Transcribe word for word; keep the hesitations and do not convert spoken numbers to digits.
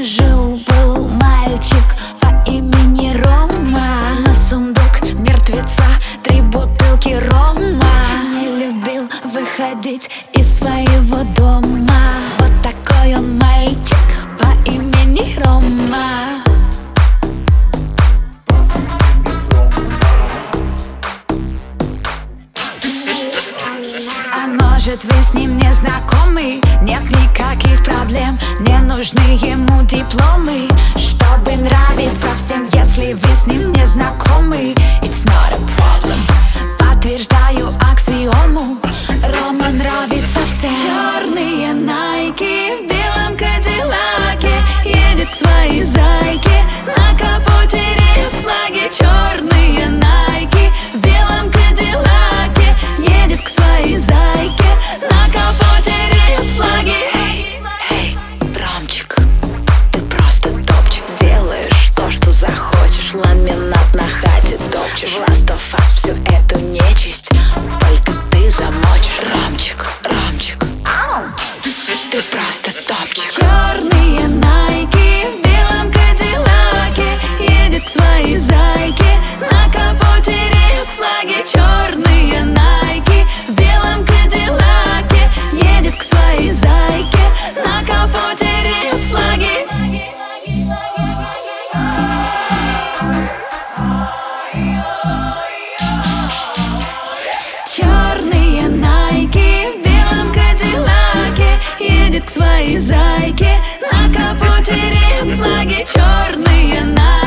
Жил-был мальчик по имени Рома. На сундук мертвеца три бутылки рома. Не любил выходить из своего дома. Вот такой он мальчик по имени Рома. А может, вы с ним не знакомы? Нет никаких проблем, не нужны ему дипломы, чтобы нравиться всем, если вы с ним не знакомы. It's not a problem. Подтверждаю аксиому, Рома нравится всем. Черные найки в белом кадиллаке, едет к своей зайке, на капоте рефлаги. Черные найки в белом кадиллаке, едет к своей зайке, на капоте рефлаги. Эй, эй, Ромчик, ты просто топчик. Делаешь то, что захочешь, ламинат на хате топчешь. Last of Us всю эту нечисть только ты замочишь. Ромчик, Ромчик, ты просто топчик. Черные найки в белом кадиллаке, едет к своей зайке, на капоте рефлаги. Черные найки в белом кадиллаке, едет к своей зайке, на капоте рефлаги. Черные найки в белом кадиллаке, едет к своей зайке, на капоте рефлаги. Черные найки.